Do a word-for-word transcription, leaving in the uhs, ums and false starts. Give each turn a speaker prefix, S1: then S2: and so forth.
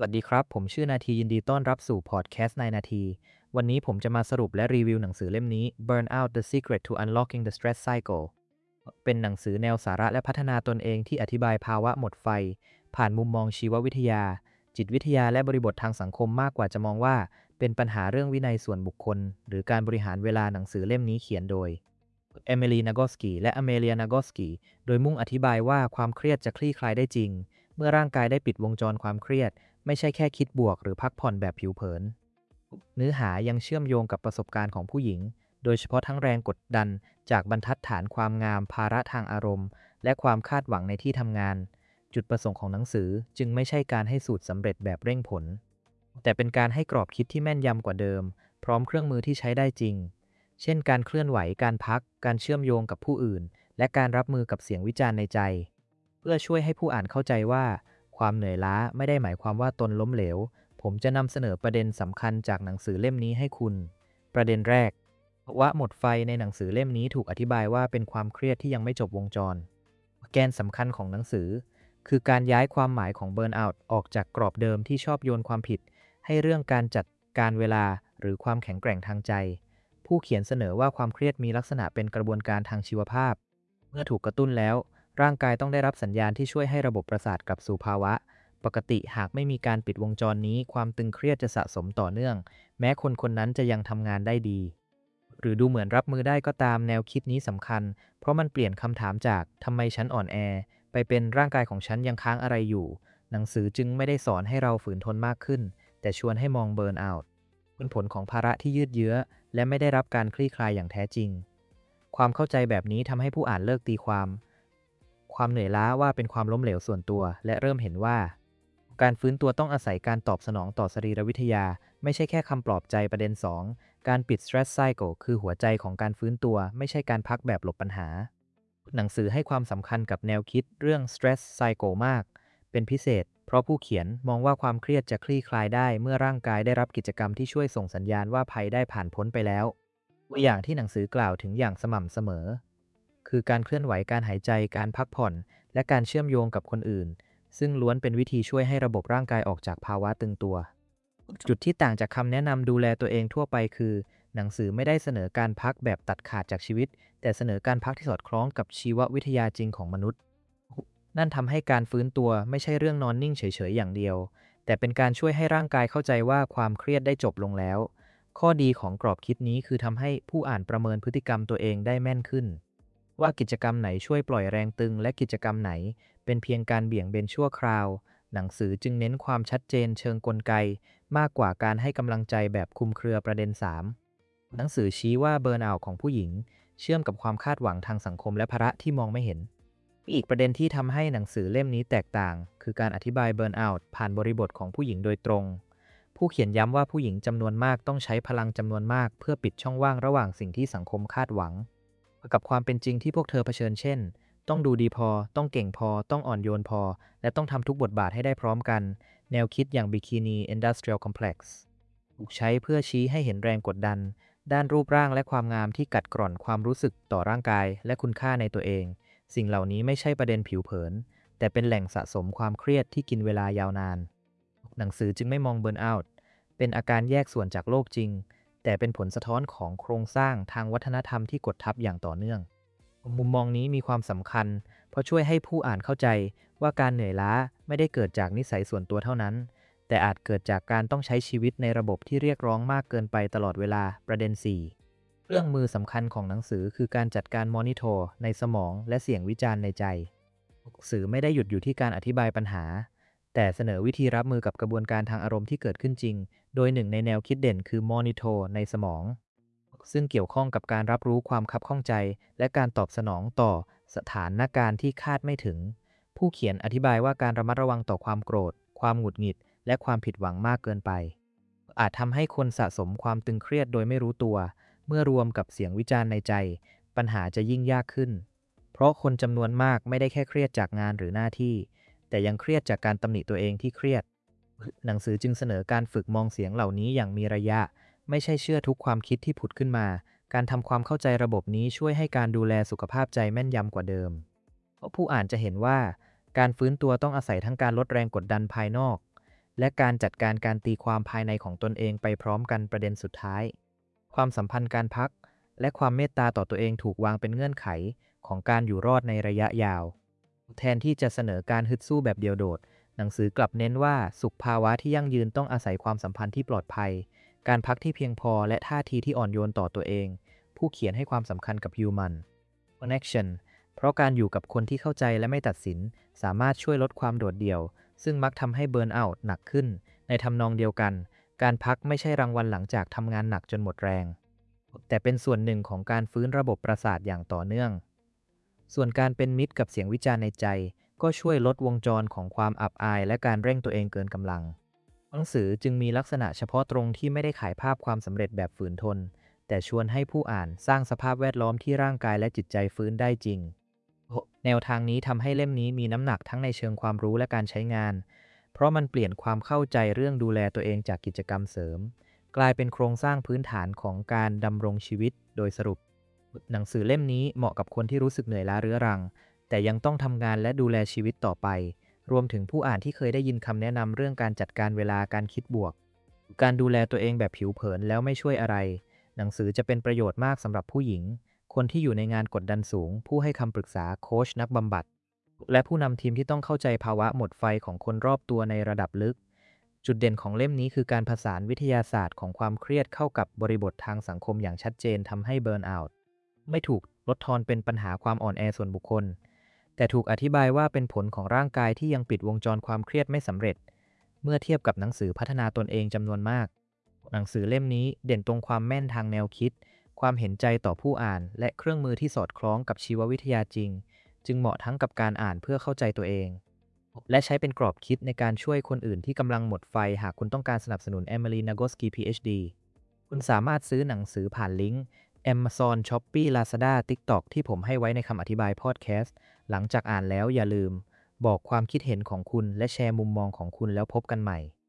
S1: วัสดีครับผมชื่อนาทียินดีต้อนรับสู่พอดแคสต์ในนาทีวันนี้ผมจะมาสรุปและรีวิวหนังสือเล่มนี้ Burnout: The Secret to Unlocking the Stress Cycle เป็นหนังสือแนวสาระและพัฒนาตนเองที่อธิบายภาวะหมดไฟผ่านมุมมองชีววิทยาจิตวิทยาและบริบททางสังคมมากกว่าจะมองว่าเป็นปัญหาเรื่องวินัยส่วนบุคคลหรือการบริหารเวลาหนังสือเล่มนี้เขียนโดยเอมิลีนากอสกีและอเมเลียนากอสกีโดยมุ่งอธิบายว่าความเครียดจะคลี่คลายได้จริงเมื่อร่างกายได้ปิดวงจรความเครียด ไม่ใช่แค่คิดบวกหรือพักผ่อนแบบผิวเผิน เนื้อหายังเชื่อมโยงกับประสบการณ์ของผู้หญิง โดยเฉพาะทั้งแรงกดดันจากบรรทัดฐานความงามภาระทางอารมณ์และความคาดหวังในที่ทำงาน จุดประสงค์ของหนังสือจึงไม่ใช่การให้สูตรสำเร็จแบบเร่งผล แต่เป็นการให้กรอบคิดที่แม่นยำกว่าเดิม พร้อมเครื่องมือที่ใช้ได้จริง เช่นการเคลื่อนไหว การพัก การเชื่อมโยงกับผู้อื่น และการรับมือกับเสียงวิจารณ์ในใจ เพื่อช่วยให้ผู้อ่านเข้าใจว่าความเหนื่อยล้าไม่ได้หมายความว่าตนล้มเหลว ผมจะนำเสนอประเด็นสำคัญจากหนังสือเล่มนี้ให้คุณ ประเด็นแรกภาวะหมดไฟในหนังสือเล่มนี้ถูกอธิบายว่าเป็นความเครียดที่ยังไม่จบวงจร แกนสำคัญของหนังสือคือการย้ายความหมายของเบิร์นเอาท์ออกจากกรอบเดิมที่ชอบโยนความผิดให้เรื่องการจัดการเวลาหรือความแข็งแกร่งทางใจ ผู้เขียนเสนอว่าความเครียดมีลักษณะเป็นกระบวนการทางชีวภาพ เมื่อถูกกระตุ้นแล้วร่างกายต้องได้รับสัญญาณที่ช่วยให้ระบบประสาทกลับสู่ภาวะปกติหากไม่มีการปิดวงจรนี้ความตึงเครียดจะสะสมต่อเนื่องแม้คนคนนั้นจะยังทำงานได้ดีหรือดูเหมือนรับมือได้ก็ตามแนวคิดนี้สำคัญเพราะมันเปลี่ยนคำถามจากทำไมฉันอ่อนแอไปเป็นร่างกายของฉันยังค้างอะไรอยู่หนังสือจึงไม่ได้สอนให้เราฝืนทนมากขึ้นแต่ชวนให้มองเบิร์นเอาท์เป็นผลของภาระที่ยืดเยื้อและไม่ได้รับการคลี่คลายอย่างแท้จริงความเข้าใจแบบนี้ทำให้ผู้อ่านเลิกตีความความเหนื่อยล้าว่าเป็นความล้มเหลวส่วนตัวและเริ่มเห็นว่าการฟื้นตัวต้องอาศัยการตอบสนองต่อสรีรวิทยาไม่ใช่แค่คำปลอบใจประเด็นสองการปิด stress cycle คือหัวใจของการฟื้นตัวไม่ใช่การพักแบบหลบปัญหาหนังสือให้ความสำคัญกับแนวคิดเรื่อง stress cycle มากเป็นพิเศษเพราะผู้เขียนมองว่าความเครียดจะคลี่คลายได้เมื่อร่างกายได้รับกิจกรรมที่ช่วยส่งสัญญาณว่าภัยได้ผ่านพ้นไปแล้วตัวอย่างที่หนังสือกล่าวถึงอย่างสม่ำเสมอคือการเคลื่อนไหวการหายใจการพักผ่อนและการเชื่อมโยงกับคนอื่นซึ่งล้วนเป็นวิธีช่วยให้ระบบร่างกายออกจากภาวะตึงตัวจุดที่ต่างจากคำแนะนำดูแลตัวเองทั่วไปคือหนังสือไม่ได้เสนอการพักแบบตัดขาดจากชีวิตแต่เสนอการพักที่สอดคล้องกับชีววิทยาจริงของมนุษย์นั่นทำให้การฟื้นตัวไม่ใช่เรื่องนอนนิ่งเฉยๆอย่างเดียวแต่เป็นการช่วยให้ร่างกายเข้าใจว่าความเครียดได้จบลงแล้วข้อดีของกรอบคิดนี้คือทำให้ผู้อ่านประเมินพฤติกรรมตัวเองได้แม่นขึ้นว่ากิจกรรมไหนช่วยปล่อยแรงตึงและกิจกรรมไหนเป็นเพียงการเบี่ยงเบนชั่วคราวหนังสือจึงเน้นความชัดเจนเชิงกลไกมากกว่าการให้กำลังใจแบบคลุมเครือประเด็นสามหนังสือชี้ว่าเบิร์นเอาท์ของผู้หญิงเชื่อมกับความคาดหวังทางสังคมและภาระที่มองไม่เห็น อีกประเด็นที่ทำให้หนังสือเล่มนี้แตกต่างคือการอธิบายเบิร์นเอาท์ผ่านบริบทของผู้หญิงโดยตรง ผู้เขียนย้ำว่าผู้หญิงจำนวนมากต้องใช้พลังจำนวนมากเพื่อปิดช่องว่างระหว่างสิ่งที่สังคมคาดหวังกับความเป็นจริงที่พวกเธอเผชิญเช่นต้องดูดีพอต้องเก่งพอต้องอ่อนโยนพอและต้องทำทุกบทบาทให้ได้พร้อมกันแนวคิดอย่าง Bikini Industrial Complex ถูกใช้เพื่อชี้ให้เห็นแรงกดดันด้านรูปร่างและความงามที่กัดกร่อนความรู้สึกต่อร่างกายและคุณค่าในตัวเองสิ่งเหล่านี้ไม่ใช่ประเด็นผิวเผินแต่เป็นแหล่งสะสมความเครียดที่กินเวลายาวนานหนังสือจึงไม่มองเบิร์นเอาท์เป็นอาการแยกส่วนจากโลกจริงแต่เป็นผลสะท้อนของโครงสร้างทางวัฒนธรรมที่กดทับอย่างต่อเนื่องมุมมองนี้มีความสำคัญเพราะช่วยให้ผู้อ่านเข้าใจว่าการเหนื่อยล้าไม่ได้เกิดจากนิสัยส่วนตัวเท่านั้นแต่อาจเกิดจากการต้องใช้ชีวิตในระบบที่เรียกร้องมากเกินไปตลอดเวลาประเด็นสี่เครื่องมือสำคัญของหนังสือคือการจัดการมอนิโทรในสมองและเสียงวิจารณ์ในใจหนังสือไม่ได้หยุดอยู่ที่การอธิบายปัญหาแต่เสนอวิธีรับมือกับกระบวนการทางอารมณ์ที่เกิดขึ้นจริงโดยหนึ่งในแนวคิดเด่นคือมอนิโทรในสมองซึ่งเกี่ยวข้องกับการรับรู้ความคับข้องใจและการตอบสนองต่อสถานการณ์ที่คาดไม่ถึงผู้เขียนอธิบายว่าการระมัดระวังต่อความโกรธความหงุดหงิดและความผิดหวังมากเกินไปอาจทำให้คนสะสมความตึงเครียดโดยไม่รู้ตัวเมื่อรวมกับเสียงวิจารณ์ในใจปัญหาจะยิ่งยากขึ้นเพราะคนจำนวนมากไม่ได้แค่เครียดจากงานหรือหน้าที่แต่ยังเครียดจากการตำหนิตัวเองที่เครียดหนังสือจึงเสนอการฝึกมองเสียงเหล่านี้อย่างมีระยะไม่ใช่เชื่อทุกความคิดที่ผุดขึ้นมาการทำความเข้าใจระบบนี้ช่วยให้การดูแลสุขภาพใจแม่นยำกว่าเดิมเพราะผู้อ่านจะเห็นว่าการฟื้นตัวต้องอาศัยทั้งการลดแรงกดดันภายนอกและการจัดการการตีความภายในของตนเองไปพร้อมกันประเด็นสุดท้ายความสัมพันธ์การพักและความเมตตาต่อตัวเองถูกวางเป็นเงื่อนไขของการอยู่รอดในระยะยาวแทนที่จะเสนอการฮึดสู้แบบเดียวโดดหนังสือกลับเน้นว่าสุขภาวะที่ยั่งยืนต้องอาศัยความสัมพันธ์ที่ปลอดภัยการพักที่เพียงพอและท่าทีที่อ่อนโยนต่อตัวเองผู้เขียนให้ความสำคัญกับ Human Connection เพราะการอยู่กับคนที่เข้าใจและไม่ตัดสินสามารถช่วยลดความโดดเดี่ยวซึ่งมักทำให้เบิร์นเอาท์หนักขึ้นในทำนองเดียวกันการพักไม่ใช่รางวัลหลังจากทำงานหนักจนหมดแรงแต่เป็นส่วนหนึ่งของการฟื้นระบบประสาทอย่างต่อเนื่องส่วนการเป็นมิตรกับเสียงวิจารณ์ในใจก็ช่วยลดวงจรของความอับอายและการเร่งตัวเองเกินกำลังหนังสือจึงมีลักษณะเฉพาะตรงที่ไม่ได้ขายภาพความสำเร็จแบบฝืนทนแต่ชวนให้ผู้อ่านสร้างสภาพแวดล้อมที่ร่างกายและจิตใจฟื้นได้จริงแนวทางนี้ทำให้เล่มนี้มีน้ำหนักทั้งในเชิงความรู้และการใช้งานเพราะมันเปลี่ยนความเข้าใจเรื่องดูแลตัวเองจากกิจกรรมเสริมกลายเป็นโครงสร้างพื้นฐานของการดำรงชีวิตโดยสรุปหนังสือเล่มนี้เหมาะกับคนที่รู้สึกเหนื่อยล้าเรื้อรังแต่ยังต้องทำงานและดูแลชีวิตต่อไปรวมถึงผู้อ่านที่เคยได้ยินคำแนะนำเรื่องการจัดการเวลาการคิดบวกการดูแลตัวเองแบบผิวเผินแล้วไม่ช่วยอะไรหนังสือจะเป็นประโยชน์มากสำหรับผู้หญิงคนที่อยู่ในงานกดดันสูงผู้ให้คำปรึกษาโค้ชนักบำบัดและผู้นำทีมที่ต้องเข้าใจภาวะหมดไฟของคนรอบตัวในระดับลึกจุดเด่นของเล่มนี้คือการผสานวิทยาศาสตร์ของความเครียดเข้ากับบริบททางสังคมอย่างชัดเจนทำให้เบิร์นเอาท์ไม่ถูกลดทอนเป็นปัญหาความอ่อนแอส่วนบุคคลแต่ถูกอธิบายว่าเป็นผลของร่างกายที่ยังปิดวงจรความเครียดไม่สำเร็จเมื่อเทียบกับหนังสือพัฒนาตนเองจำนวนมากหนังสือเล่มนี้เด่นตรงความแม่นทางแนวคิดความเห็นใจต่อผู้อ่านและเครื่องมือที่สอดคล้องกับชีววิทยาจริงจึงเหมาะทั้งกับการอ่านเพื่อเข้าใจตัวเองและใช้เป็นกรอบคิดในการช่วยคนอื่นที่กำลังหมดไฟหากคุณต้องการสนับสนุน Emily Nagoski พี เอช ดี คุณสามารถซื้อหนังสือผ่านลิงก์ Amazon Shopee Lazada TikTok ที่ผมให้ไว้ในคำอธิบายพอดแคสต์หลังจากอ่านแล้วอย่าลืมบอกความคิดเห็นของคุณและแชร์มุมมองของคุณแล้วพบกันใหม่